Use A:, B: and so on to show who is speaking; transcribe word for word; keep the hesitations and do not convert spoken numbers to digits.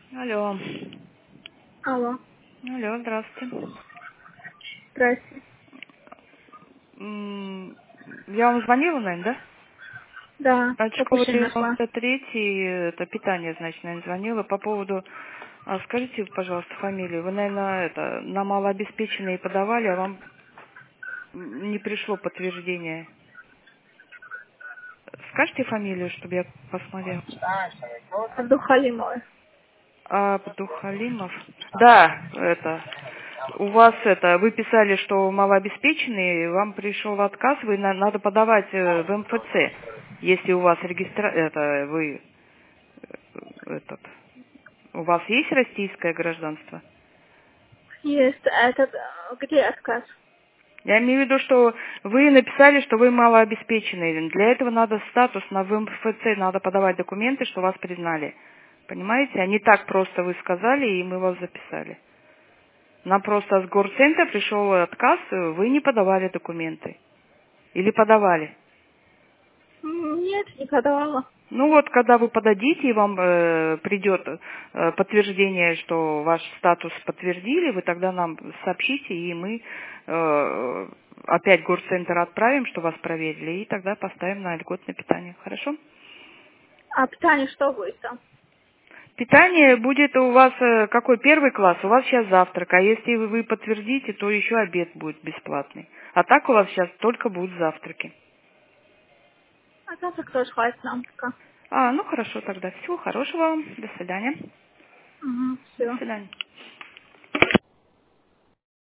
A: Алло.
B: Алло,
A: Алло, здравствуйте.
B: здрасте.
A: М, Я вам звонила, наверное, да?
B: Да,
A: От школы
B: пропущение нашла.
A: девяносто три, это питание, значит, наверное, звонила по поводу... А скажите, пожалуйста, фамилию. Вы, наверное, это, на малообеспеченные подавали, а вам м, не пришло подтверждение. Скажите фамилию, чтобы я посмотрела.
B: Абдухалимова.
A: Абдухалимов. Да, это. У вас это, вы писали, что малообеспеченные, вам пришел отказ, вы на- надо подавать э, в МФЦ, если у вас регистра... это вы э, этот. У вас есть российское гражданство?
B: Есть этот, э, где отказ?
A: Я имею в виду, что вы написали, что вы малообеспеченные. Для этого надо статус на в МФЦ, надо подавать документы, что вас признали. Понимаете? А не так просто вы сказали, и мы вас записали. Нам просто с горцентра пришел отказ, вы не подавали документы. Или подавали.
B: М, Нет, не подавала.
A: Ну вот, когда вы подадите, и вам э, придет э, подтверждение, что ваш статус подтвердили, вы тогда нам сообщите, и мы э, опять горцентр отправим, что вас проверили, и тогда поставим на льготное питание. Хорошо?
B: А питание что будет там?
A: Питание будет у вас э, какой первый класс? У вас сейчас завтрак, а если вы вы подтвердите, то еще обед будет бесплатный. А так у вас сейчас только будут завтраки.
B: А завтра тоже хватит нам пока.
A: А, ну хорошо тогда. Всего хорошего вам. До свидания.
B: Угу,
A: До
B: все.
A: свидания.